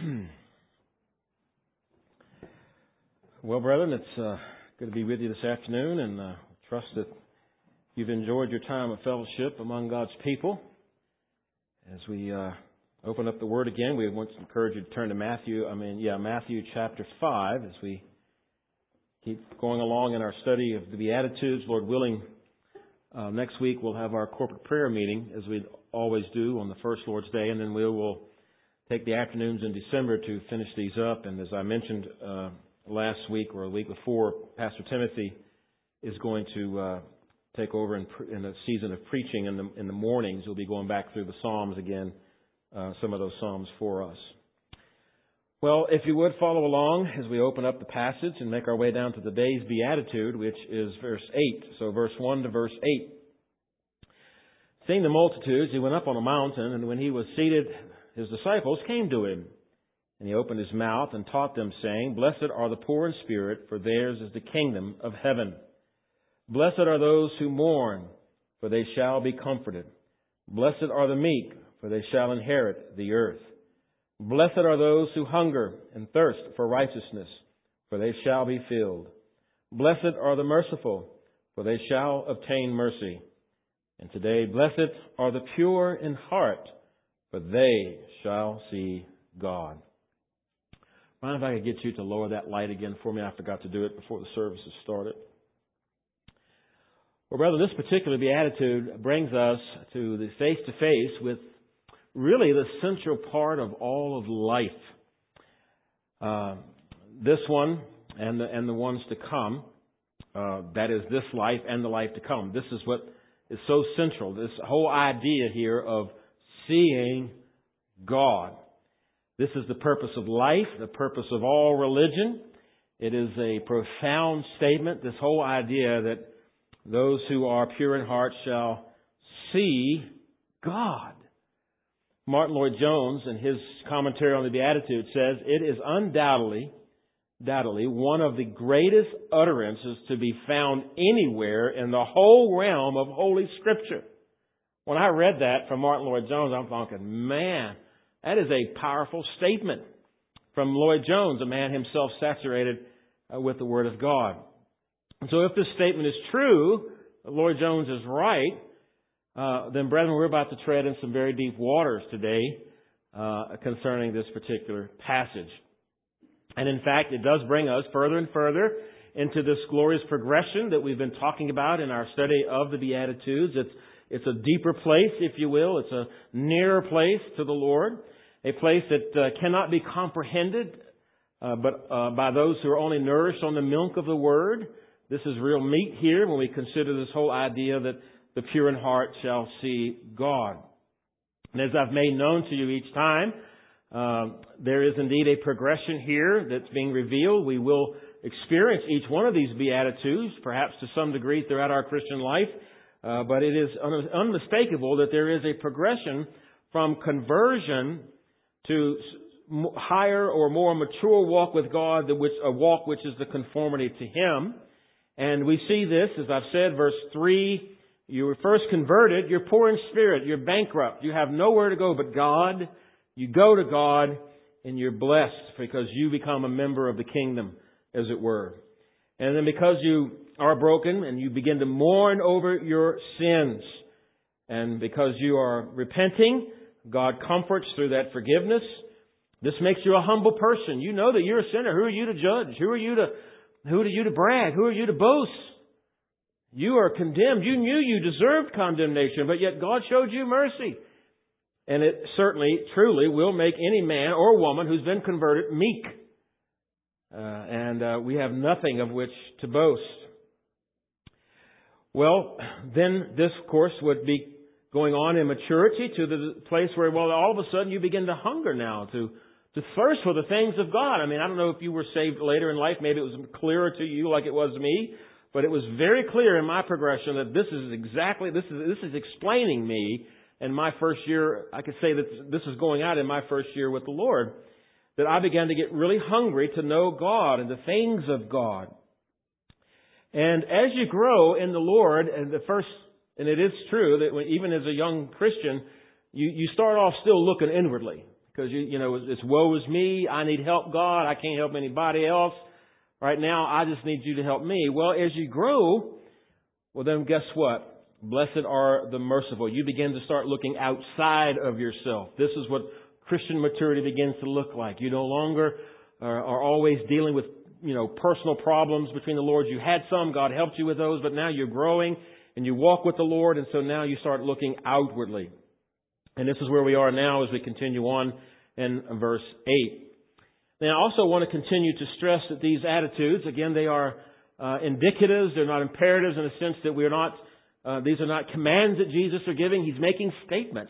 Well, brethren, it's good to be with you this afternoon, and trust that you've enjoyed your time of fellowship among God's people. As we open up the Word again, we want to encourage you to turn to Matthew chapter 5, as we keep going along in our study of the Beatitudes. Lord willing, next week we'll have our corporate prayer meeting, as we always do on the first Lord's Day, and then we will take the afternoons in December to finish these up. And as I mentioned last week or a week before, Pastor Timothy is going to take over in a season of preaching in the mornings. He'll be going back through the Psalms again, some of those Psalms for us. Well, if you would follow along as we open up the passage and make our way down to the day's Beatitude, which is verse 8. So verse 1 to verse 8. Seeing the multitudes, he went up on a mountain, and when he was seated, his disciples came to him. And he opened his mouth and taught them, saying, Blessed are the poor in spirit, for theirs is the kingdom of heaven. Blessed are those who mourn, for they shall be comforted. Blessed are the meek, for they shall inherit the earth. Blessed are those who hunger and thirst for righteousness, for they shall be filled. Blessed are the merciful, for they shall obtain mercy. And today, blessed are the pure in heart, for they shall see God. Mind if I could get you to lower that light again for me? I forgot to do it before the services started. Well, brother, this particular beatitude brings us to the face-to-face with really the central part of all of life. This one and the ones to come, that is this life and the life to come. This is what is so central, this whole idea here of seeing God. This is the purpose of life, the purpose of all religion. It is a profound statement, this whole idea that those who are pure in heart shall see God. Martin Lloyd-Jones, in his commentary on the Beatitude, says, it is undoubtedly one of the greatest utterances to be found anywhere in the whole realm of Holy Scripture. When I read that from Martin Lloyd-Jones, I'm thinking, man, that is a powerful statement from Lloyd-Jones, a man himself saturated with the Word of God. And so if this statement is true, Lloyd-Jones is right, then brethren, we're about to tread in some very deep waters today concerning this particular passage. And in fact, it does bring us further and further into this glorious progression that we've been talking about in our study of the Beatitudes. It's a deeper place, if you will. It's a nearer place to the Lord, a place that cannot be comprehended but by those who are only nourished on the milk of the Word. This is real meat here when we consider this whole idea that the pure in heart shall see God. And as I've made known to you each time, there is indeed a progression here that's being revealed. We will experience each one of these Beatitudes, perhaps to some degree throughout our Christian life, but it is unmistakable that there is a progression from conversion to higher or more mature walk with God, a walk which is the conformity to Him. And we see this, as I've said, verse 3, you were first converted, you're poor in spirit, you're bankrupt, you have nowhere to go but God. You go to God and you're blessed because you become a member of the kingdom, as it were. And then because you are broken and you begin to mourn over your sins, and because you are repenting, God comforts through that forgiveness. This makes you a humble person. You know that you're a sinner. Who are you to judge? Who are you to brag? Who are you to boast? You are condemned. You knew you deserved condemnation, but yet God showed you mercy. And it certainly, truly will make any man or woman who's been converted meek. And we have nothing of which to boast. Well, then this, of course, would be going on in maturity to the place where, well, all of a sudden you begin to hunger now, to thirst for the things of God. I mean, I don't know if you were saved later in life. Maybe it was clearer to you like it was to me. But it was very clear in my progression that this is explaining me in my first year. I could say that this is going out in my first year with the Lord, that I began to get really hungry to know God and the things of God. And as you grow in the Lord, and it is true that even as a young Christian, you start off still looking inwardly. Because, it's woe is me. I need help, God. I can't help anybody else. Right now, I just need you to help me. Well, as you grow, well, then guess what? Blessed are the merciful. You begin to start looking outside of yourself. This is what Christian maturity begins to look like. You no longer are always dealing with, personal problems between the Lord. You had some. God helped you with those. But now you're growing and you walk with the Lord. And so now you start looking outwardly. And this is where we are now as we continue on in verse 8. Now, I also want to continue to stress that these attitudes, again, they are indicatives. They're not imperatives in the sense that these are not commands that Jesus are giving. He's making statements.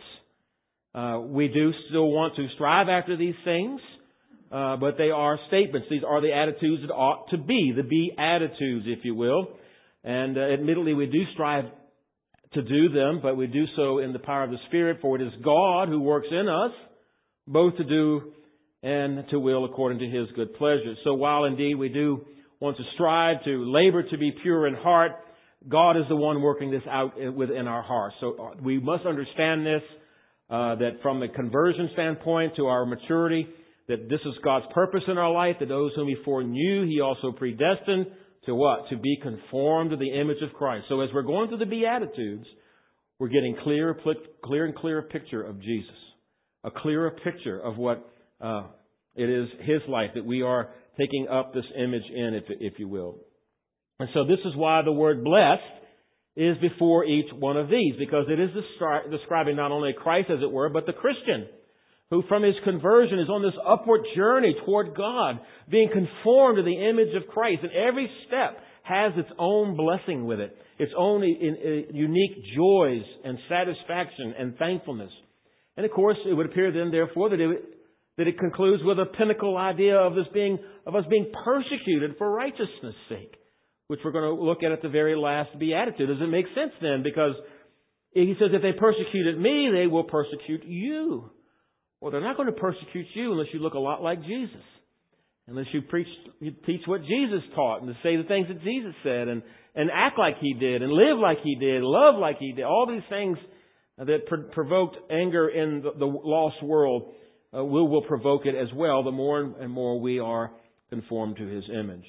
We do still want to strive after these things, but they are statements. These are the attitudes that ought to be, the Beatitudes, if you will. And admittedly, we do strive to do them, but we do so in the power of the Spirit, for it is God who works in us, both to do and to will according to His good pleasure. So while indeed we do want to strive to labor to be pure in heart, God is the one working this out within our hearts. So we must understand this, that from the conversion standpoint to our maturity, that this is God's purpose in our life, that those whom He foreknew, He also predestined to what? To be conformed to the image of Christ. So as we're going through the Beatitudes, we're getting clearer and clearer picture of Jesus. A clearer picture of what it is His life, that we are taking up this image in, if you will. And so this is why the word blessed is before each one of these, because it is describing not only Christ, as it were, but the Christian, who from his conversion is on this upward journey toward God, being conformed to the image of Christ. And every step has its own blessing with it, its own unique joys and satisfaction and thankfulness. And of course, it would appear then, therefore, that it concludes with a pinnacle idea of us being persecuted for righteousness' sake, which we're going to look at the very last Beatitude. Does it make sense then? Because he says, if they persecuted me, they will persecute you. Well, they're not going to persecute you unless you look a lot like Jesus. Unless you teach what Jesus taught and to say the things that Jesus said and act like He did and live like He did, love like He did. All these things that provoked anger in the lost world will provoke it as well, the more and more we are conformed to His image.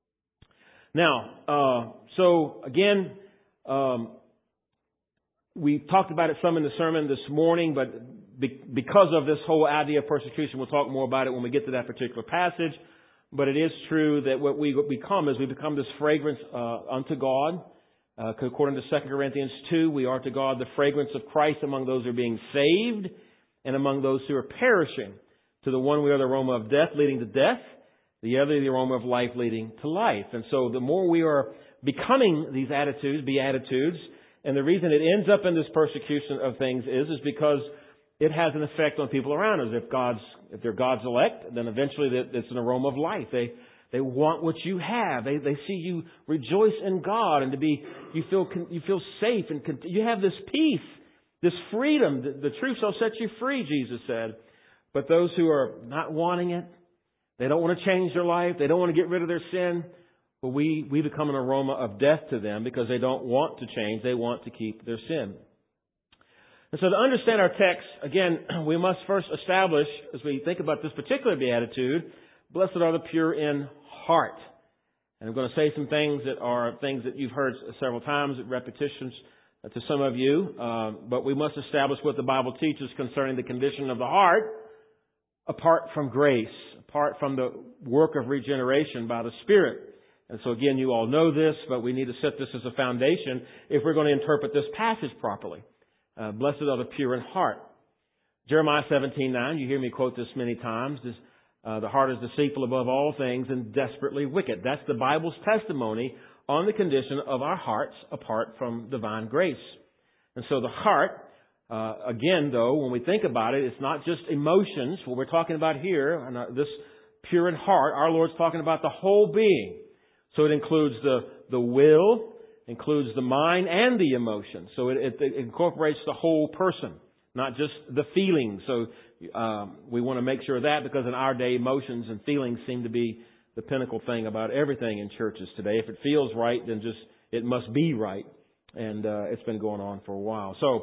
Now, so again, we talked about it some in the sermon this morning, but because of this whole idea of persecution, we'll talk more about it when we get to that particular passage. But it is true that what we become is we become this fragrance unto God. According to 2 Corinthians 2, we are to God the fragrance of Christ among those who are being saved and among those who are perishing. To the one we are the aroma of death leading to death, the other the aroma of life leading to life. And so the more we are becoming these attitudes, Beatitudes, and the reason it ends up in this persecution of things is because it has an effect on people around us. If they're God's elect, then eventually it's an aroma of life. They want what you have. They see you rejoice in God, and you feel safe, and you have this peace, this freedom. The truth shall set you free, Jesus said. But those who are not wanting it, they don't want to change their life, they don't want to get rid of their sin, well, we become an aroma of death to them because they don't want to change. They want to keep their sin. And so to understand our text, again, we must first establish, as we think about this particular beatitude, blessed are the pure in heart. And I'm going to say some things that are things that you've heard several times, repetitions to some of you, but we must establish what the Bible teaches concerning the condition of the heart apart from grace, apart from the work of regeneration by the Spirit. And so again, you all know this, but we need to set this as a foundation if we're going to interpret this passage properly. Blessed are the pure in heart. Jeremiah 17:9, you hear me quote this many times, the heart is deceitful above all things and desperately wicked. That's the Bible's testimony on the condition of our hearts apart from divine grace. And so the heart, again though, when we think about it, it's not just emotions. What we're talking about here, and this pure in heart, our Lord's talking about the whole being. So it includes the will, includes the mind and the emotion. So it incorporates the whole person, not just the feelings. So we want to make sure of that, because in our day, emotions and feelings seem to be the pinnacle thing about everything in churches today. If it feels right, then it must be right. And it's been going on for a while. So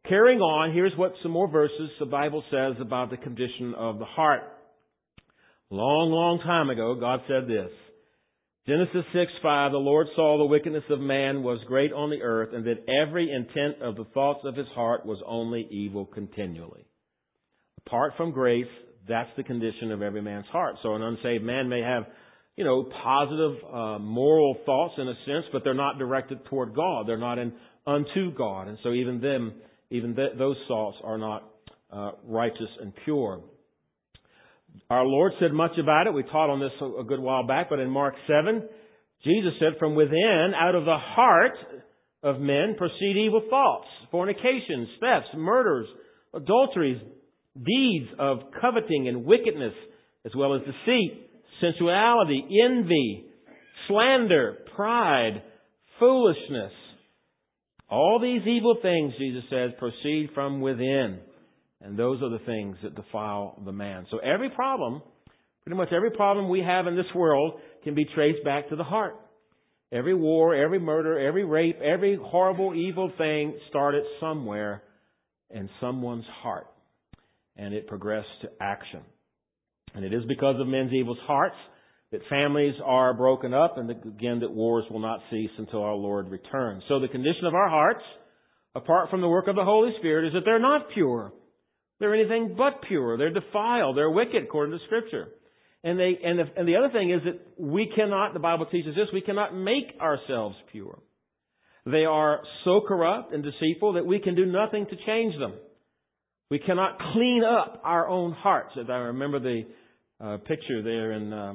Carrying on, here's what some more verses the Bible says about the condition of the heart. Long, long time ago, God said this. Genesis 6:5, the Lord saw the wickedness of man was great on the earth, and that every intent of the thoughts of his heart was only evil continually. Apart from grace, that's the condition of every man's heart. So an unsaved man may have, positive moral thoughts in a sense, but they're not directed toward God. They're not unto God. And so even those thoughts are not righteous and pure. Our Lord said much about it. We taught on this a good while back, but in Mark 7, Jesus said, from within, out of the heart of men proceed evil thoughts, fornications, thefts, murders, adulteries, deeds of coveting and wickedness, as well as deceit, sensuality, envy, slander, pride, foolishness. All these evil things, Jesus says, proceed from within. And those are the things that defile the man. So pretty much every problem we have in this world can be traced back to the heart. Every war, every murder, every rape, every horrible, evil thing started somewhere in someone's heart. And it progressed to action. And it is because of men's evil hearts that families are broken up and again that wars will not cease until our Lord returns. So the condition of our hearts, apart from the work of the Holy Spirit, is that they're not pure. They're anything but pure. They're defiled. They're wicked, according to Scripture. And the other thing is that we cannot, the Bible teaches this, we cannot make ourselves pure. They are so corrupt and deceitful that we can do nothing to change them. We cannot clean up our own hearts. As I remember the picture there in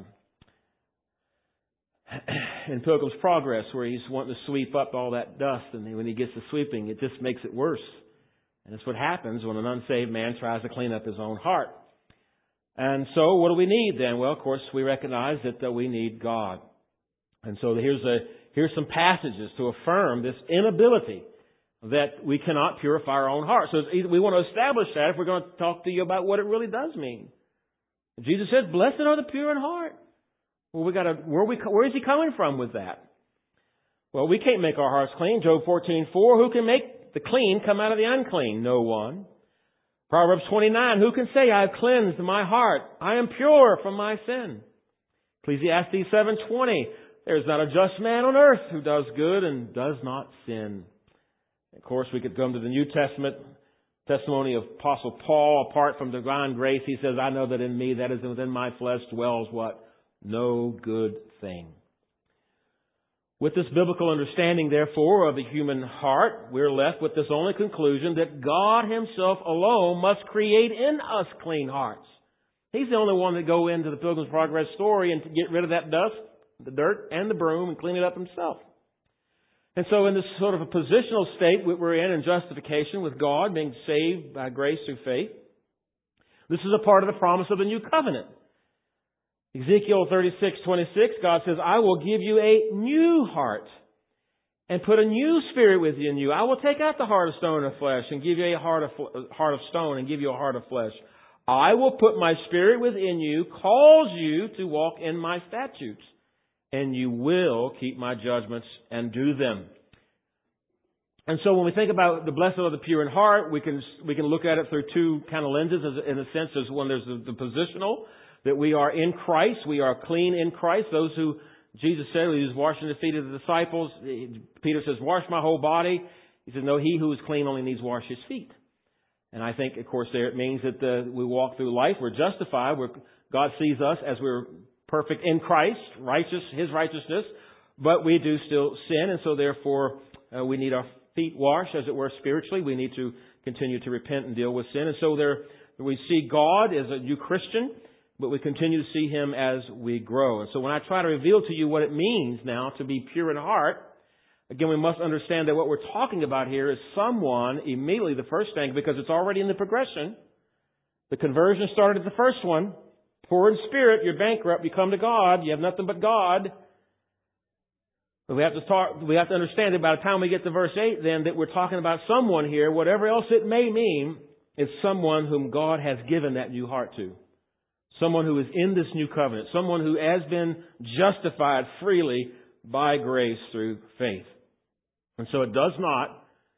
Pilgrim's Progress, where he's wanting to sweep up all that dust, and when he gets to sweeping, it just makes it worse. And that's what happens when an unsaved man tries to clean up his own heart. And so what do we need then? Well, of course, we recognize that we need God. And so here's some passages to affirm this inability that we cannot purify our own heart. So we want to establish that if we're going to talk to you about what it really does mean. Jesus said, blessed are the pure in heart. Well, where is he coming from with that? Well, we can't make our hearts clean. Job 14:4, who can make the clean come out of the unclean? No one. Proverbs 29, who can say, I have cleansed my heart. I am pure from my sin. Ecclesiastes 7:20, there is not a just man on earth who does good and does not sin. Of course, we could come to the New Testament testimony of Apostle Paul. Apart from divine grace, he says, I know that in me, that is within my flesh, dwells what? No good thing. With this biblical understanding, therefore, of the human heart, we're left with this only conclusion that God Himself alone must create in us clean hearts. He's the only one that go into the Pilgrim's Progress story and to get rid of that dust, the dirt, and the broom and clean it up Himself. And so in this sort of a positional state we're in justification with God, being saved by grace through faith, this is a part of the promise of the new covenant. Ezekiel 36:26, God says, I will give you a new heart and put a new spirit within you. I will take out the heart of stone and flesh and give you a heart of stone and give you a heart of flesh. I will put my spirit within you, cause you to walk in my statutes, and you will keep my judgments and do them. And so when we think about the blessed are the pure in heart, we can look at it through two kind of lenses. In a sense, there's one, there's the positional, that we are in Christ, we are clean in Christ. Those who, Jesus said, he was washing the feet of the disciples. Peter says, wash my whole body. He says, no, he who is clean only needs to wash his feet. And I think, of course, there it means that we walk through life, we're justified, God sees us as we're perfect in Christ, righteous, His righteousness, but we do still sin, and so therefore we need our feet washed, as it were, spiritually. We need to continue to repent and deal with sin. And so we see God as a new Christian, but we continue to see Him as we grow. And so when I try to reveal to you what it means now to be pure in heart, again, we must understand that what we're talking about here is someone, immediately the first thing, because it's already in the progression. The conversion started at the first one. Poor in spirit, you're bankrupt, you come to God, you have nothing but God. But we have to understand that by the time we get to verse 8 then, that we're talking about someone here, whatever else it may mean, it's someone whom God has given that new heart to. Someone who is in this new covenant. Someone who has been justified freely by grace through faith. And so it does not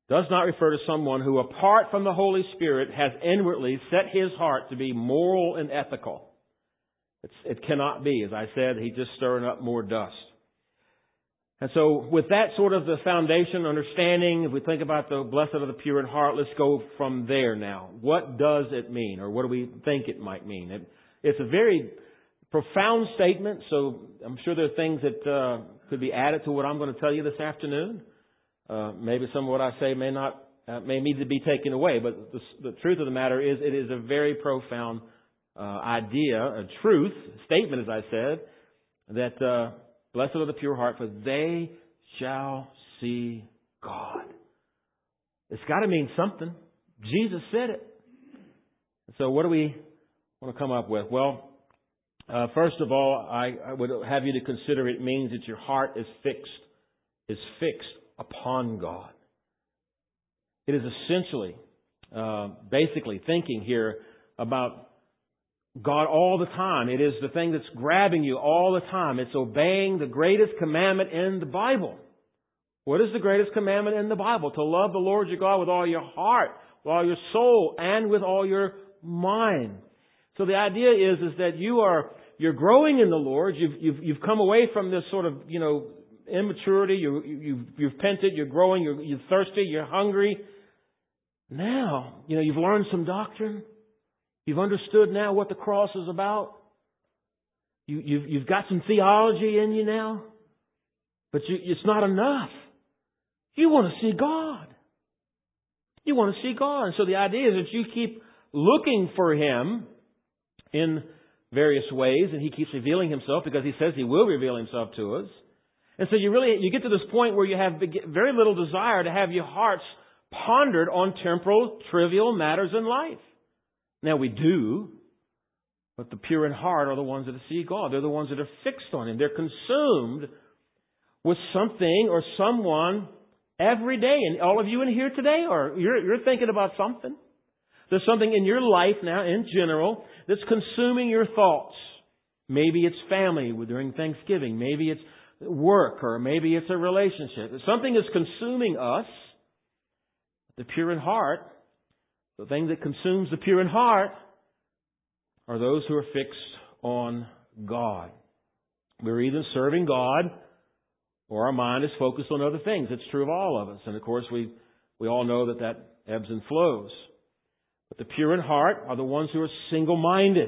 does not refer to someone who, apart from the Holy Spirit, has inwardly set his heart to be moral and ethical. It cannot be. As I said, he's just stirring up more dust. And so with that sort of the foundation, understanding, if we think about the blessed are the pure in heart, let's go from there now. What does it mean? Or what do we think it might mean? It's a very profound statement, so I'm sure there are things that could be added to what I'm going to tell you this afternoon. Maybe some of what I say may need to be taken away, but the truth of the matter is it is a very profound idea, a truth, statement, as I said, that blessed are the pure heart, for they shall see God. It's got to mean something. Jesus said it. So what do we want to come up with? Well, first of all, I would have you to consider it means that your heart is fixed upon God. It is essentially, basically thinking here about God all the time. It is the thing that's grabbing you all the time. It's obeying the greatest commandment in the Bible. What is the greatest commandment in the Bible? To love the Lord your God with all your heart, with all your soul, and with all your mind. So the idea is that you're growing in the Lord. You've come away from this sort of, immaturity. You've repented. You're growing. You're thirsty. You're hungry. Now, you've learned some doctrine. You've understood now what the cross is about. You've got some theology in you now. But it's not enough. You want to see God. You want to see God. And so the idea is that you keep looking for Him in various ways, and He keeps revealing Himself because He says He will reveal Himself to us. And so you get to this point where you have very little desire to have your hearts pondered on temporal, trivial matters in life. Now we do, but the pure in heart are the ones that see God. They're the ones that are fixed on Him. They're consumed with something or someone every day. And all of you in here today, you're thinking about something. There's something in your life now, in general, that's consuming your thoughts. Maybe it's family during Thanksgiving. Maybe it's work, or maybe it's a relationship. Something is consuming us. The pure in heart, the thing that consumes the pure in heart, are those who are fixed on God. We're either serving God or our mind is focused on other things. It's true of all of us. And of course, we all know that ebbs and flows. But the pure in heart are the ones who are single-minded.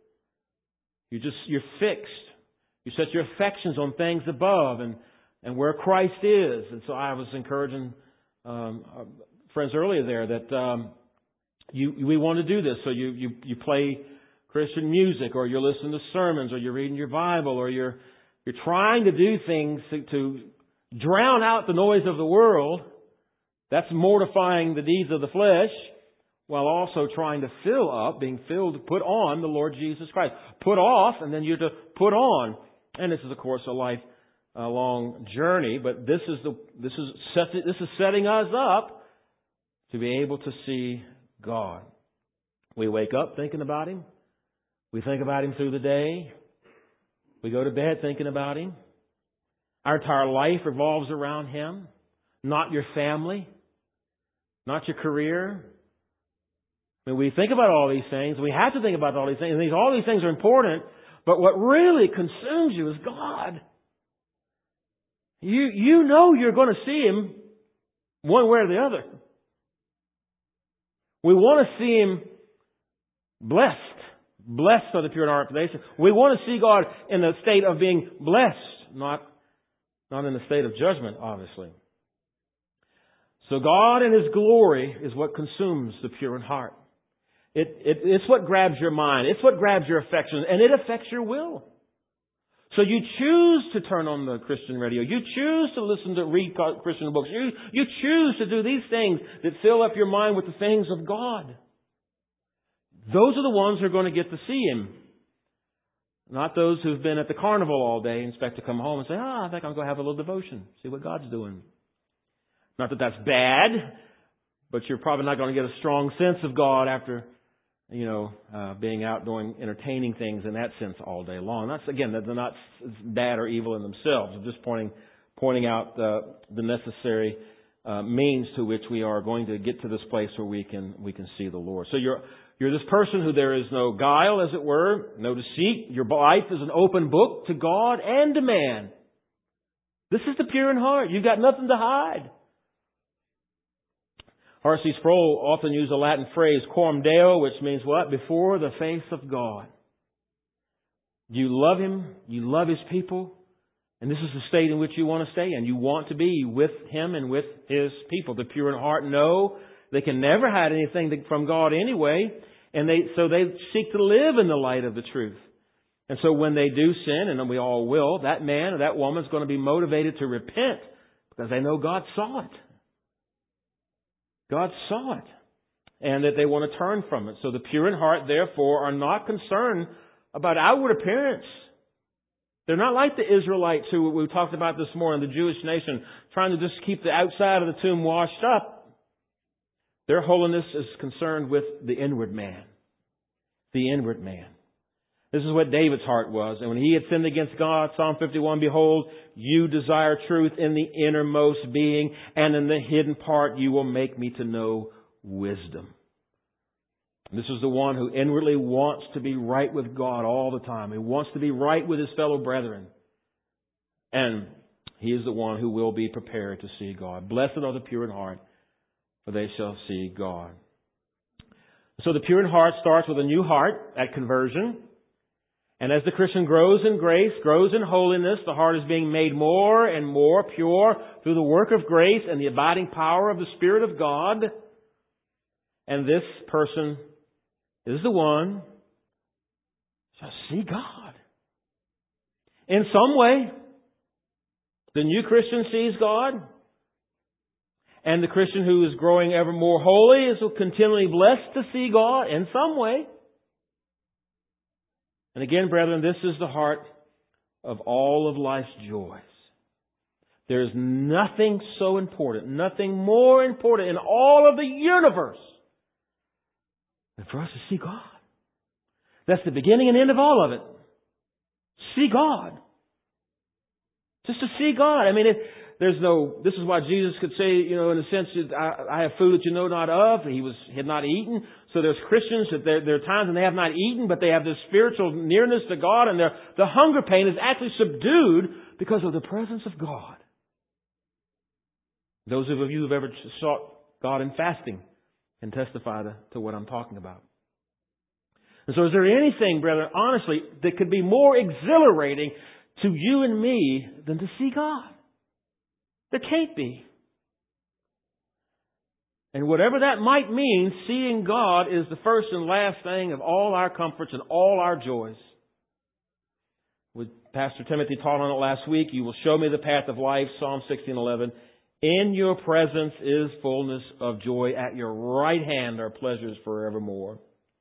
You're fixed. You set your affections on things above and where Christ is. And so I was encouraging friends earlier there that we want to do this. So you play Christian music, or you're listening to sermons, or you're reading your Bible, or you're trying to do things to drown out the noise of the world. That's mortifying the deeds of the flesh, while also trying to fill up, being filled to put on the Lord Jesus Christ. Put off, and then you're to put on. And this is, of course, a lifelong journey. But this is setting us up to be able to see God. We wake up thinking about Him. We think about Him through the day. We go to bed thinking about Him. Our entire life revolves around Him, not your family, not your career. I mean, we think about all these things. We have to think about all these things. And all these things are important. But what really consumes you is God. You know you're going to see Him one way or the other. We want to see Him blessed. Blessed are the pure in heart. We want to see God in the state of being blessed, not in the state of judgment, obviously. So God in His glory is what consumes the pure in heart. It's what grabs your mind. It's what grabs your affections. And it affects your will. So you choose to turn on the Christian radio. You choose to read Christian books. You choose to do these things that fill up your mind with the things of God. Those are the ones who are going to get to see Him. Not those who've been at the carnival all day and expect to come home and say, I think I'm going to have a little devotion. See what God's doing. Not that that's bad, but you're probably not going to get a strong sense of God after being out doing entertaining things in that sense all day long. They're not bad or evil in themselves. I'm just pointing out the necessary means to which we are going to get to this place where we can see the Lord. So you're this person who there is no guile, as it were, no deceit. Your life is an open book to God and to man. This is the pure in heart. You've got nothing to hide. R.C. Sproul often used a Latin phrase, coram Deo, which means what? Before the face of God. You love Him. You love His people. And this is the state in which you want to stay in. You want to be with Him and with His people. The pure in heart know they can never hide anything from God anyway. And so they seek to live in the light of the truth. And so when they do sin, and we all will, that man or that woman is going to be motivated to repent because they know God saw it. God saw it. And that they want to turn from it. So the pure in heart, therefore, are not concerned about outward appearance. They're not like the Israelites who we talked about this morning, the Jewish nation, trying to just keep the outside of the tomb washed up. Their holiness is concerned with the inward man. The inward man. This is what David's heart was. And when he had sinned against God, Psalm 51, behold, you desire truth in the innermost being, and in the hidden part you will make me to know wisdom. This is the one who inwardly wants to be right with God all the time. He wants to be right with his fellow brethren. And he is the one who will be prepared to see God. Blessed are the pure in heart, for they shall see God. So the pure in heart starts with a new heart at conversion. And as the Christian grows in grace, grows in holiness, the heart is being made more and more pure through the work of grace and the abiding power of the Spirit of God. And this person is the one who shall see God. In some way, the new Christian sees God. And the Christian who is growing ever more holy is continually blessed to see God in some way. And again, brethren, this is the heart of all of life's joys. There is nothing so important, nothing more important in all of the universe than for us to see God. That's the beginning and end of all of it. See God. Just to see God. I mean, this is why Jesus could say, in a sense, I have food that you know not of. He had not eaten. So there's Christians that there are times when they have not eaten, but they have this spiritual nearness to God, and the hunger pain is actually subdued because of the presence of God. Those of you who've ever sought God in fasting can testify to what I'm talking about. And so is there anything, brethren, honestly, that could be more exhilarating to you and me than to see God? There can't be. And whatever that might mean, seeing God is the first and last thing of all our comforts and all our joys. With Pastor Timothy taught on it last week, you will show me the path of life, Psalm 16:11. In your presence is fullness of joy. At your right hand are pleasures forevermore.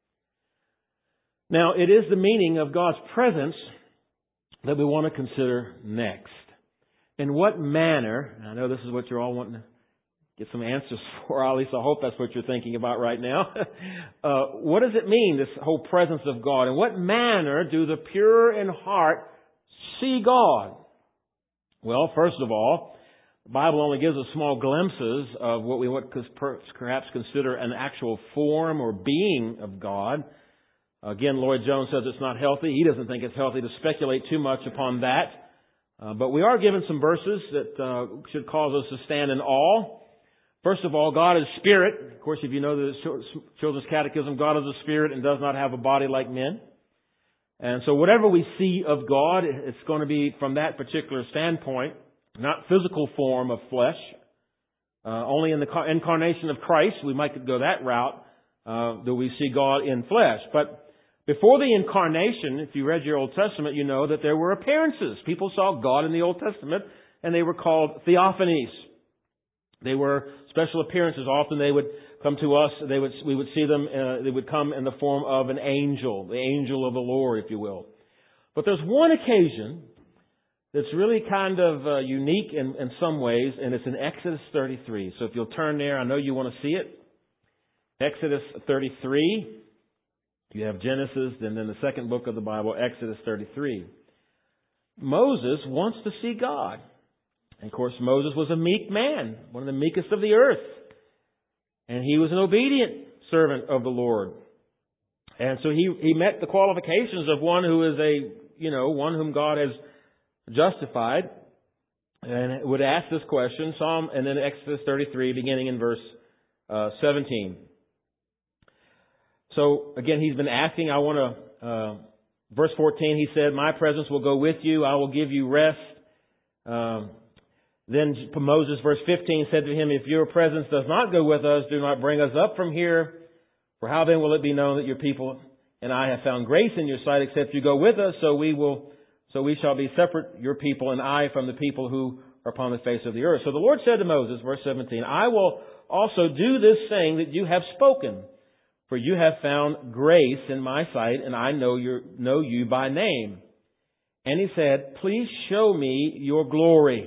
Now, it is the meaning of God's presence that we want to consider next. In what manner, and I know this is what you're all wanting to get some answers for, at least I hope that's what you're thinking about right now. What does it mean, this whole presence of God? In what manner do the pure in heart see God? Well, first of all, the Bible only gives us small glimpses of what we would perhaps consider an actual form or being of God. Again, Lloyd Jones says it's not healthy. He doesn't think it's healthy to speculate too much upon that. But we are given some verses that should cause us to stand in awe. First of all, God is spirit. Of course, if you know the Children's Catechism, God is a spirit and does not have a body like men. And so whatever we see of God, it's going to be from that particular standpoint, not physical form of flesh. Only in the incarnation of Christ, we might go that route, do we see God in flesh. But before the incarnation, if you read your Old Testament, you know that there were appearances. People saw God in the Old Testament, and they were called theophanies. They were special appearances. Often they would come to us. We would see them. They would come in the form of an angel, the angel of the Lord, if you will. But there's one occasion that's really kind of unique in some ways, and it's in Exodus 33. So if you'll turn there, I know you want to see it. Exodus 33. You have Genesis, and then the second book of the Bible, Exodus 33. Moses wants to see God. And of course, Moses was a meek man, one of the meekest of the earth. And he was an obedient servant of the Lord. And so he met the qualifications of one who is one whom God has justified. And would ask this question, and then Exodus 33, beginning in verse 17. So again, he's been asking, verse 14, he said, "My presence will go with you, I will give you rest." Then Moses, verse 15, said to him, "If your presence does not go with us, do not bring us up from here. For how then will it be known that your people and I have found grace in your sight, except you go with us? So we shall be separate, your people and I, from the people who are upon the face of the earth." So the Lord said to Moses, verse 17, "I will also do this thing that you have spoken, for you have found grace in my sight, and I know you by name." And he said, "Please show me your glory."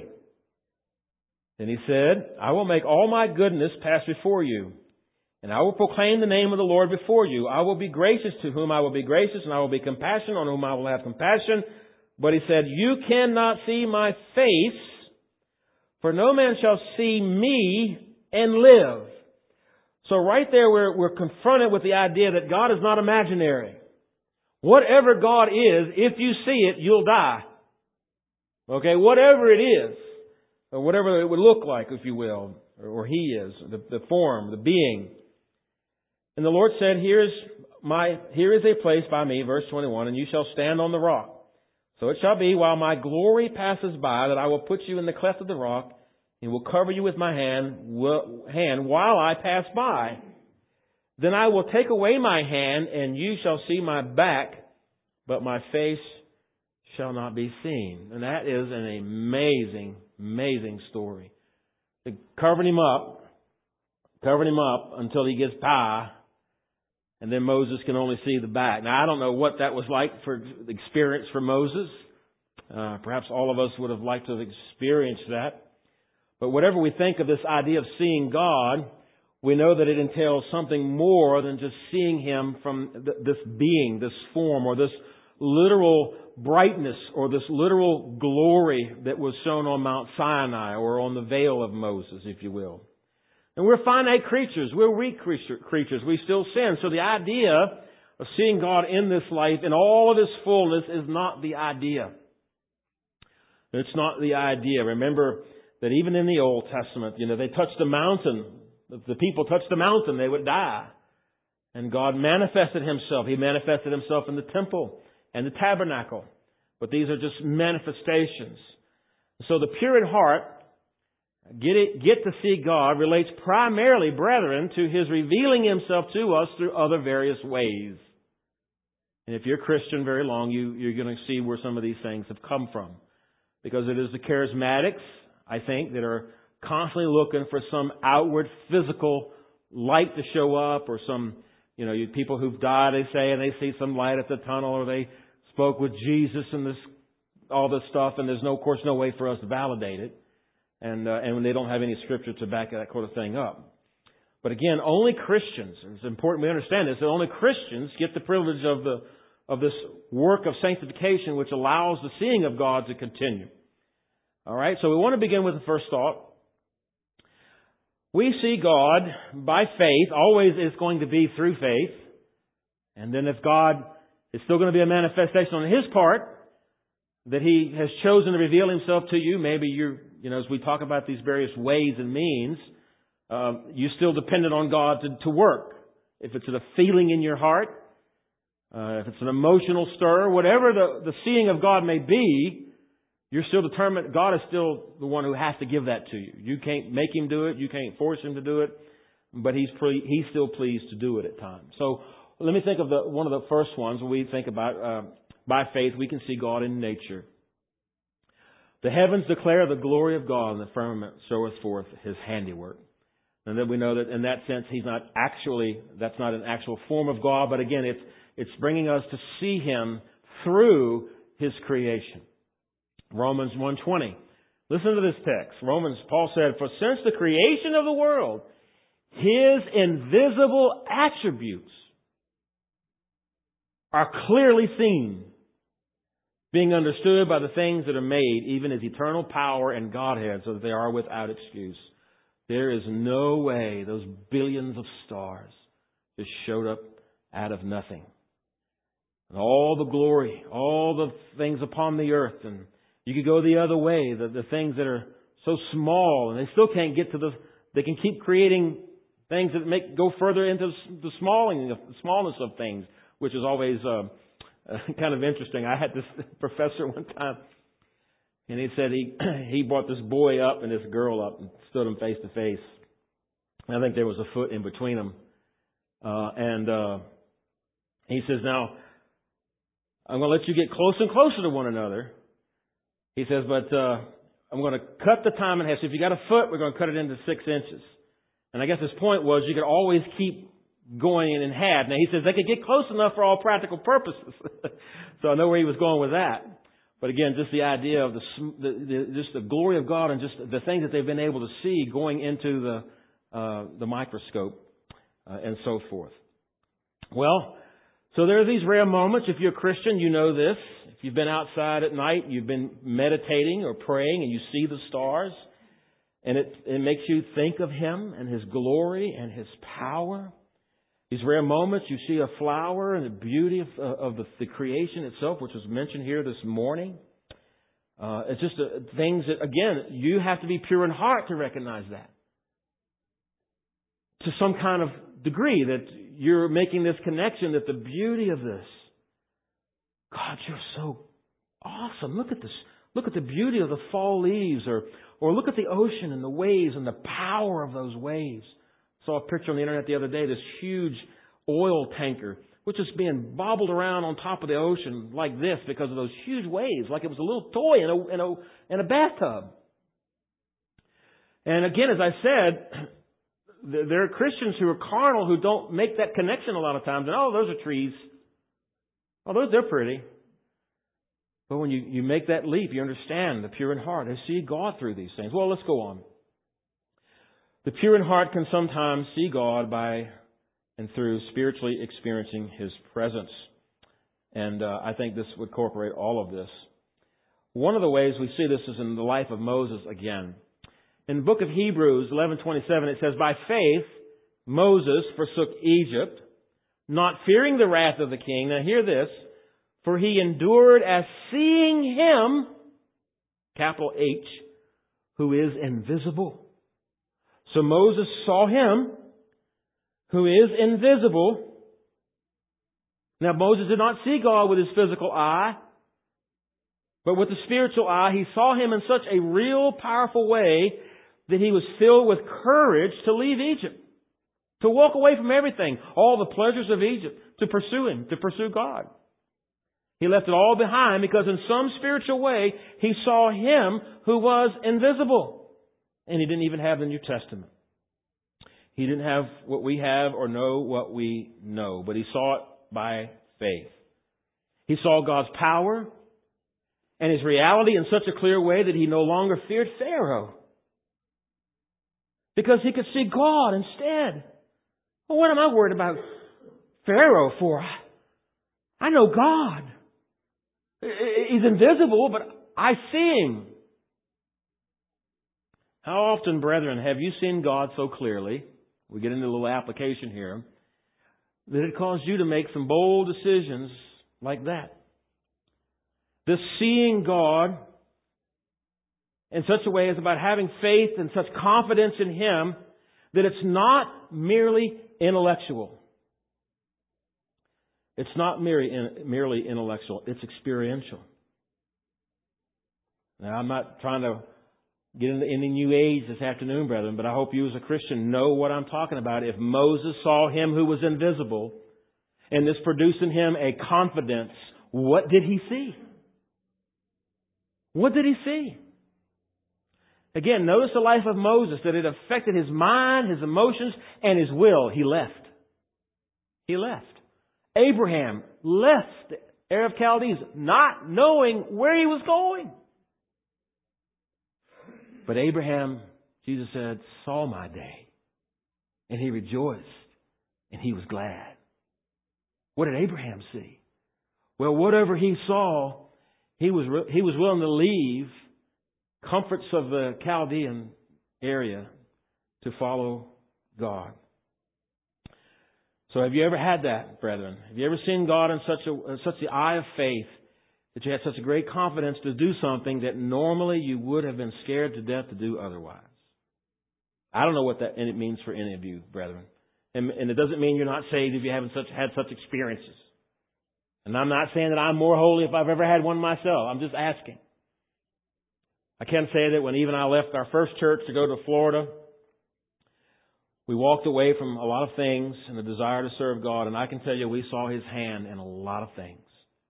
Then he said, "I will make all my goodness pass before you, and I will proclaim the name of the Lord before you. I will be gracious to whom I will be gracious, and I will be compassionate on whom I will have compassion." But he said, "You cannot see my face, for no man shall see me and live." So right there we're confronted with the idea that God is not imaginary. Whatever God is, if you see it, you'll die. Okay, whatever it is, or whatever it would look like, if you will, or He is, the form, the being. And the Lord said, "Here is a place by me," verse 21, "and you shall stand on the rock. So it shall be, while my glory passes by, that I will put you in the cleft of the rock, and will cover you with my hand while I pass by. Then I will take away my hand, and you shall see my back, but my face shall not be seen." And that is an amazing, amazing story. They covered him up until he gets by, and then Moses can only see the back. Now, I don't know what that was like for the experience for Moses. Perhaps all of us would have liked to have experienced that. But whatever we think of this idea of seeing God, we know that it entails something more than just seeing Him from this being, this form, or this literal brightness, or this literal glory that was shown on Mount Sinai, or on the veil of Moses, if you will. And we're finite creatures. We're weak creatures. We still sin. So the idea of seeing God in this life in all of His fullness is not the idea. It's not the idea. Remember that even in the Old Testament, they touched a mountain. If the people touched the mountain, they would die. And God manifested Himself. He manifested Himself in the temple and the tabernacle. But these are just manifestations. So the pure in heart, get to see God, relates primarily, brethren, to His revealing Himself to us through other various ways. And if you're a Christian very long, you're going to see where some of these things have come from. Because it is the charismatics, I think, that are constantly looking for some outward physical light to show up, or some, people who've died, they say, and they see some light at the tunnel, or they spoke with Jesus and all this stuff, and there's of course no way for us to validate it. And when they don't have any scripture to back that kind of thing up. But again, only Christians, it's important we understand this, that only Christians get the privilege of this work of sanctification, which allows the seeing of God to continue. All right, so we want to begin with the first thought. We see God by faith. Always it's going to be through faith. And then if God is still going to be a manifestation on His part, that He has chosen to reveal Himself to you, maybe you're, as we talk about these various ways and means, you're still dependent on God to work. If it's a feeling in your heart, if it's an emotional stir, whatever the seeing of God may be, you're still determined. God is still the one who has to give that to you. You can't make Him do it. You can't force Him to do it. But He's still pleased to do it at times. So let me think of one of the first ones we think about. By faith, we can see God in nature. The heavens declare the glory of God, and the firmament showeth forth His handiwork. And then we know that in that sense, that's not an actual form of God, but again, it's bringing us to see Him through His creation. Romans 1:20. Listen to this text. Paul said, "For since the creation of the world, His invisible attributes are clearly seen, being understood by the things that are made, even His eternal power and Godhead, so that they are without excuse. There is no way those billions of stars just showed up out of nothing. And all the glory, all the things upon the earth, and you could go the other way, the things that are so small, and they still can't get to they can keep creating things that go further into the smallness of things, which is always kind of interesting. I had this professor one time, and he said he brought this boy up and this girl up and stood them face to face. I think there was a foot in between them. And he says, now, I'm going to let you get closer and closer to one another. He says, but I'm going to cut the time in half. So if you got a foot, we're going to cut it into 6 inches. And I guess his point was you could always keep going in half. Now, he says they could get close enough for all practical purposes. So I know where he was going with that. But again, just the idea of just the glory of God and just the things that they've been able to see going into the microscope and so forth. Well, so there are these rare moments. If you're a Christian, you know this. If you've been outside at night, you've been meditating or praying, and you see the stars, and it makes you think of Him and His glory and His power. These rare moments, you see a flower and the beauty of the creation itself, which was mentioned here this morning. It's just things that, again, you have to be pure in heart to recognize that. To some kind of degree that you're making this connection that the beauty of this, God, you're so awesome. Look at this. Look at the beauty of the fall leaves, or look at the ocean and the waves and the power of those waves. Saw a picture on the internet the other day, this huge oil tanker, which is being bobbled around on top of the ocean like this because of those huge waves, like it was a little toy in a bathtub. And again, as I said, there are Christians who are carnal who don't make that connection a lot of times. And, oh, those are trees. Oh, they're pretty. But when you make that leap, you understand the pure in heart. They see God through these things. Well, let's go on. The pure in heart can sometimes see God by and through spiritually experiencing His presence. And I think this would incorporate all of this. One of the ways we see this is in the life of Moses again. In the book of Hebrews 11:27, it says, by faith Moses forsook Egypt, not fearing the wrath of the king. Now hear this. For he endured as seeing Him, capital H, who is invisible. So Moses saw Him, who is invisible. Now Moses did not see God with his physical eye, but with the spiritual eye. He saw Him in such a real, powerful way that he was filled with courage to leave Egypt, to walk away from everything, all the pleasures of Egypt, to pursue Him, to pursue God. He left it all behind because in some spiritual way, he saw Him who was invisible. And he didn't even have the New Testament. He didn't have what we have or know what we know, but he saw it by faith. He saw God's power and His reality in such a clear way that he no longer feared Pharaoh, because he could see God instead. Well, what am I worried about Pharaoh for? I know God. He's invisible, but I see Him. How often, brethren, have you seen God so clearly? We get into a little application here. That it caused you to make some bold decisions like that. This seeing God in such a way is about having faith and such confidence in Him that it's not merely intellectual. It's not merely intellectual. It's experiential. Now, I'm not trying to get into any new age this afternoon, brethren, but I hope you as a Christian know what I'm talking about. If Moses saw Him who was invisible, and this produced in him a confidence, what did he see? What did he see? Again, notice the life of Moses, that it affected his mind, his emotions, and his will. He left. He left. Abraham left the Ur of Chaldees, not knowing where he was going. But Abraham, Jesus said, saw my day. And he rejoiced. And he was glad. What did Abraham see? Well, whatever he saw, He was willing to leave comforts of the Chaldean area to follow God. So have you ever had that, brethren? Have you ever seen God in such the eye of faith that you had such a great confidence to do something that normally you would have been scared to death to do otherwise? I don't know what that means for any of you, brethren. And it doesn't mean you're not saved if you haven't had such experiences. And I'm not saying that I'm more holy if I've ever had one myself. I'm just asking. I can say that when Eve and I left our first church to go to Florida, we walked away from a lot of things and the desire to serve God, and I can tell you we saw His hand in a lot of things.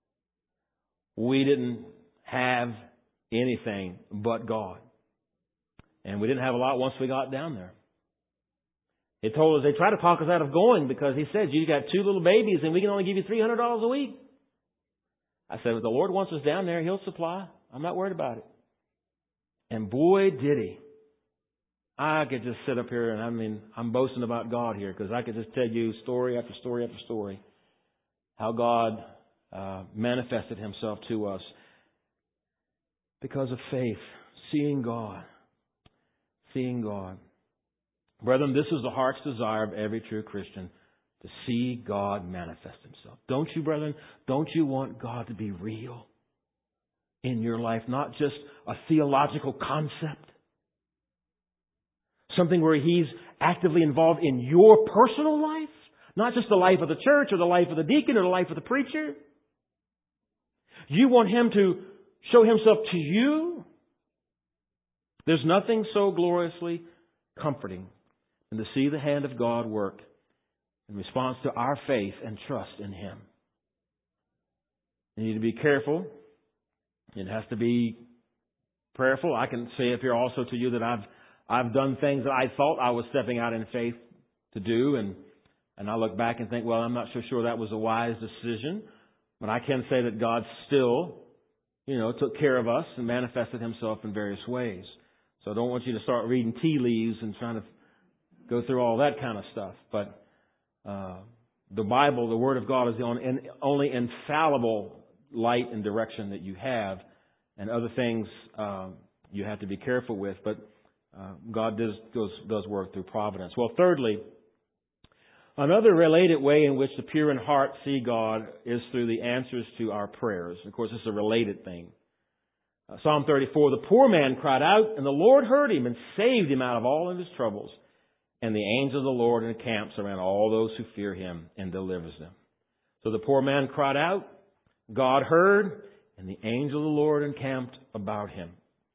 We didn't have anything but God. And we didn't have a lot once we got down there. They told us, they tried to talk us out of going because He said, you got 2 little babies and we can only give you $300 a week. I said, if the Lord wants us down there, He'll supply. I'm not worried about it. And boy, did He. I could just sit up here and I'm boasting about God here because I could just tell you story after story after story how God manifested Himself to us because of faith, seeing God. Seeing God. Brethren, this is the heart's desire of every true Christian, to see God manifest Himself. Don't you, brethren? Don't you want God to be real in your life? Not just a theological concept. Something where He's actively involved in your personal life. Not just the life of the church or the life of the deacon or the life of the preacher. You want Him to show Himself to you. There's nothing so gloriously comforting than to see the hand of God work in response to our faith and trust in Him. You need to be careful. It has to be prayerful. I can say up here also to you that I've done things that I thought I was stepping out in faith to do, and I look back and think, well, I'm not so sure that was a wise decision. But I can say that God still, took care of us and manifested Himself in various ways. So I don't want you to start reading tea leaves and trying to go through all that kind of stuff. But the Bible, the Word of God, is the only infallible light and direction that you have. And other things you have to be careful with. But God does work through providence. Well, thirdly, another related way in which the pure in heart see God is through the answers to our prayers. Of course, it's a related thing. Psalm 34, the poor man cried out, and the Lord heard him and saved him out of all of his troubles. And the angel of the Lord encamps around all those who fear Him and delivers them. So the poor man cried out, God heard, and the angel of the Lord encamped about him.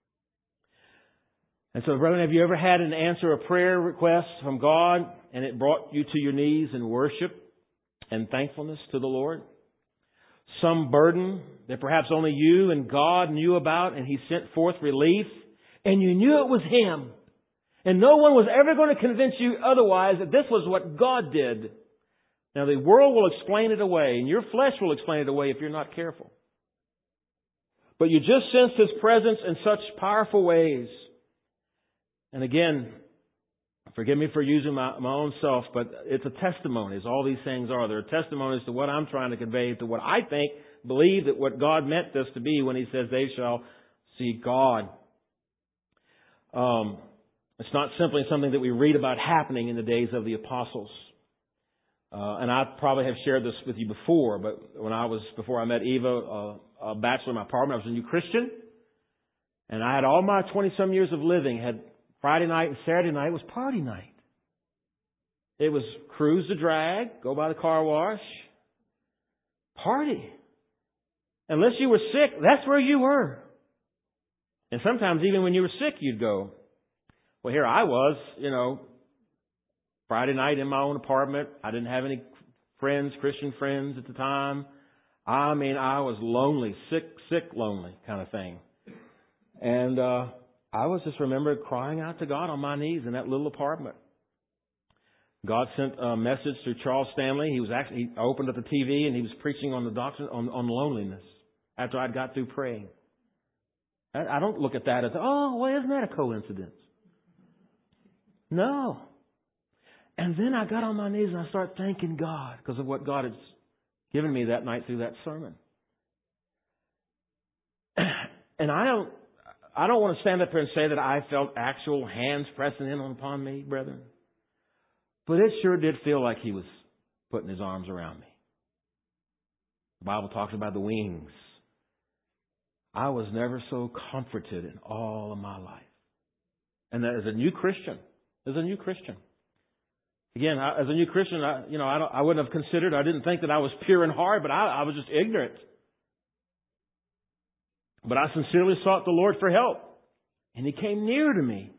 And so, brethren, have you ever had an answer a prayer request from God and it brought you to your knees in worship and thankfulness to the Lord? Some burden that perhaps only you and God knew about, and He sent forth relief, and you knew it was Him. And no one was ever going to convince you otherwise that this was what God did. Now, the world will explain it away, and your flesh will explain it away if you're not careful. But you just sensed His presence in such powerful ways. And again, forgive me for using my own self, but it's a testimony, as all these things are. They're testimonies to what I'm trying to convey, to what I believe that what God meant this to be when He says they shall see God. It's not simply something that we read about happening in the days of the apostles. And I probably have shared this with you before, but before I met Eva, a bachelor in my apartment, I was a new Christian. And I had all my 20-some years of living, had Friday night and Saturday night was party night. It was cruise the drag, go by the car wash, party. Unless you were sick, that's where you were. And sometimes even when you were sick, you'd go. Well, here I was, Friday night in my own apartment. I didn't have any friends, Christian friends at the time. I was lonely, sick, lonely kind of thing. And I was just remembered crying out to God on my knees in that little apartment. God sent a message through Charles Stanley. He opened up the TV and he was preaching on the doctrine on loneliness after I'd got through praying. I don't look at that as, isn't that a coincidence? No. And then I got on my knees and I started thanking God because of what God had given me that night through that sermon. And I don't want to stand up here and say that I felt actual hands pressing in upon me, brethren. But it sure did feel like He was putting His arms around me. The Bible talks about the wings. I was never so comforted in all of my life. And as a new Christian, again, as a new Christian, I wouldn't have considered, I didn't think that I was pure in heart, but I was just ignorant. But I sincerely sought the Lord for help, and He came near to me.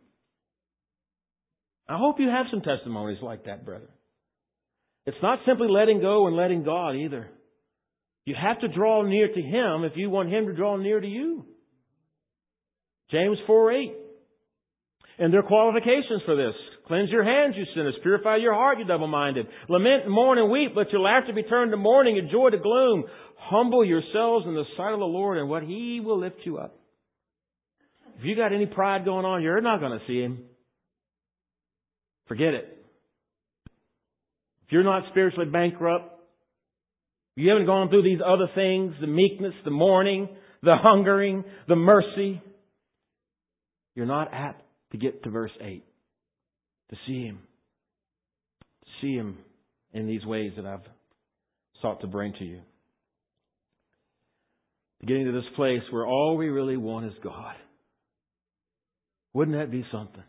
I hope you have some testimonies like that, brother. It's not simply letting go and letting God either. You have to draw near to Him if you want Him to draw near to you. James 4:8. And there are qualifications for this. Cleanse your hands, you sinners. Purify your heart, you double-minded. Lament and mourn and weep. Let your laughter be turned to mourning and joy to gloom. Humble yourselves in the sight of the Lord, and what He will lift you up. If you got any pride going on, you're not going to see Him. Forget it. If you're not spiritually bankrupt, you haven't gone through these other things, the meekness, the mourning, the hungering, the mercy, you're not apt to get to verse 8. To see Him. To see Him in these ways that I've sought to bring to you. Getting to this place where all we really want is God. Wouldn't that be something?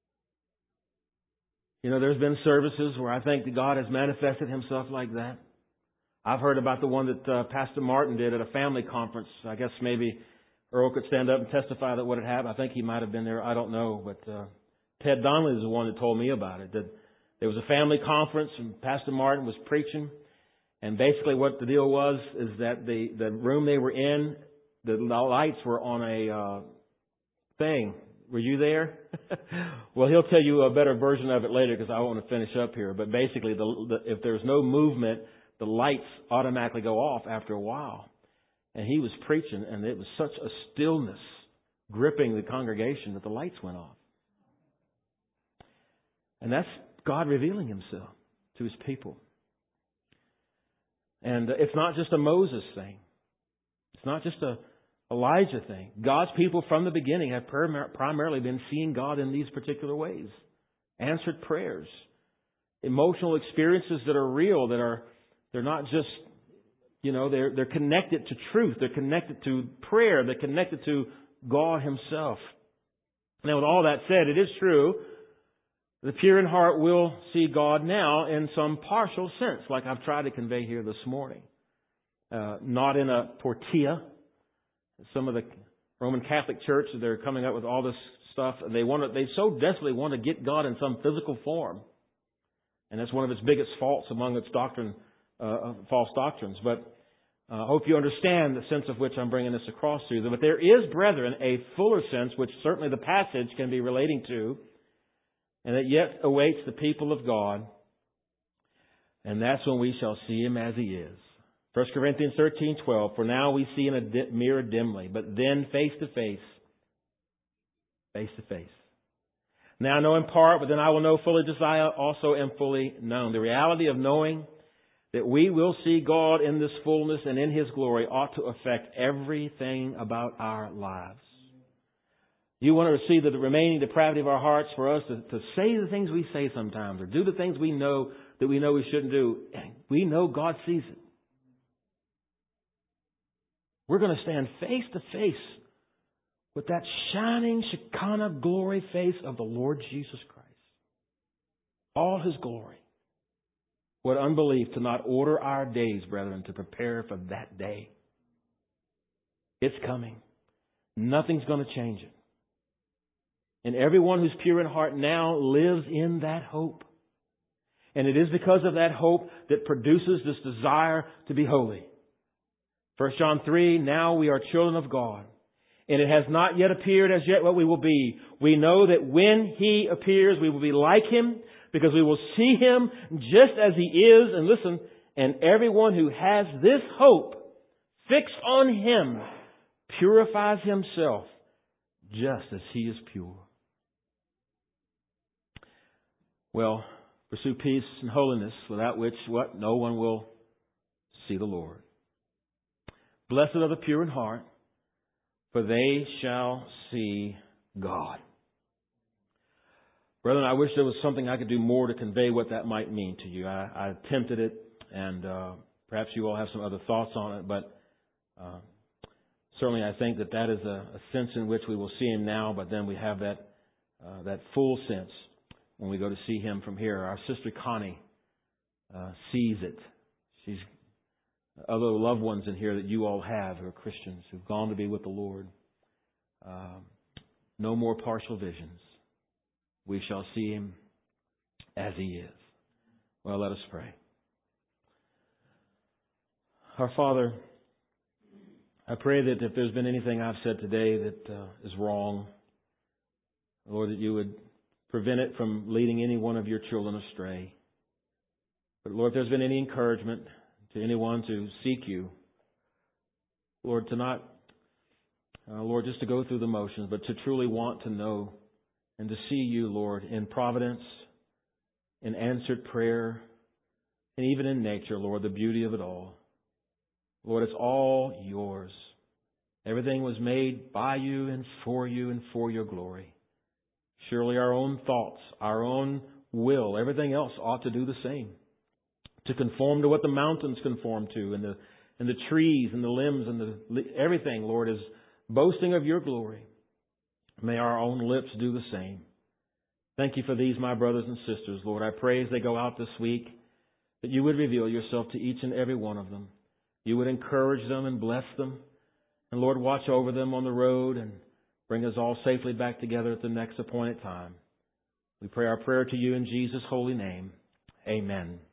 There's been services where I think that God has manifested Himself like that. I've heard about the one that Pastor Martin did at a family conference. I guess maybe Earl could stand up and testify that what had happened. I think he might have been there. I don't know. But Ted Donnelly is the one that told me about it. That there was a family conference and Pastor Martin was preaching. And basically what the deal was is that the room they were in, the lights were on a thing. Were you there? Well, he'll tell you a better version of it later because I want to finish up here. But basically, if there's no movement, the lights automatically go off after a while. And he was preaching, and it was such a stillness gripping the congregation that the lights went off. And that's God revealing Himself to His people. And it's not just a Moses thing. It's not just a Elijah thing. God's people from the beginning have primarily been seeing God in these particular ways. Answered prayers. Emotional experiences that are real, they're not just, they're connected to truth. They're connected to prayer. They're connected to God Himself. Now, with all that said, it is true, the pure in heart will see God now in some partial sense, like I've tried to convey here this morning. Not in a tortilla. Some of the Roman Catholic Church, they're coming up with all this stuff, and they so desperately want to get God in some physical form. And that's one of its biggest faults among its false doctrines. But I hope you understand the sense of which I'm bringing this across to you. But there is, brethren, a fuller sense, which certainly the passage can be relating to, and that yet awaits the people of God. And that's when we shall see Him as He is. 1 Corinthians 13:12, for now we see in a mirror dimly, but then face to face. Face to face. Now I know in part, but then I will know fully, just as I also am fully known. The reality of knowing that we will see God in this fullness and in His glory ought to affect everything about our lives. You want to see the remaining depravity of our hearts for us to say the things we say sometimes or do the things we know we shouldn't do. We know God sees it. We're going to stand face to face with that shining Shekinah glory face of the Lord Jesus Christ. All His glory. What unbelief to not order our days, brethren, to prepare for that day. It's coming. Nothing's going to change it. And everyone who's pure in heart now lives in that hope. And it is because of that hope that produces this desire to be holy. 1 John 3, now we are children of God. And it has not yet appeared as yet what we will be. We know that when He appears, we will be like Him, because we will see Him just as He is. And listen, and everyone who has this hope fixed on Him purifies himself just as He is pure. Well, pursue peace and holiness, without which, what? No one will see the Lord. Blessed are the pure in heart, for they shall see God. Brethren, I wish there was something I could do more to convey what that might mean to you. I attempted it, and perhaps you all have some other thoughts on it, but certainly I think that is a sense in which we will see Him now, but then we have that full sense when we go to see Him from here. Our sister Connie sees it. She's other loved ones in here that you all have who are Christians, who've gone to be with the Lord. No more partial visions. We shall see Him as He is. Well, let us pray. Our Father, I pray that if there's been anything I've said today that is wrong, Lord, that you would prevent it from leading any one of your children astray. But Lord, if there's been any encouragement to anyone to seek you, Lord, to not, Lord, just to go through the motions, but to truly want to know and to see you, Lord, in providence, in answered prayer, and even in nature, Lord, the beauty of it all. Lord, it's all yours. Everything was made by you and for your glory. Surely our own thoughts, our own will, everything else ought to do the same. To conform to what the mountains conform to, and the trees and the limbs and everything, Lord, is boasting of your glory. May our own lips do the same. Thank you for these, my brothers and sisters, Lord. I pray as they go out this week that you would reveal yourself to each and every one of them. You would encourage them and bless them. And Lord, watch over them on the road and bring us all safely back together at the next appointed time. We pray our prayer to you in Jesus' holy name. Amen.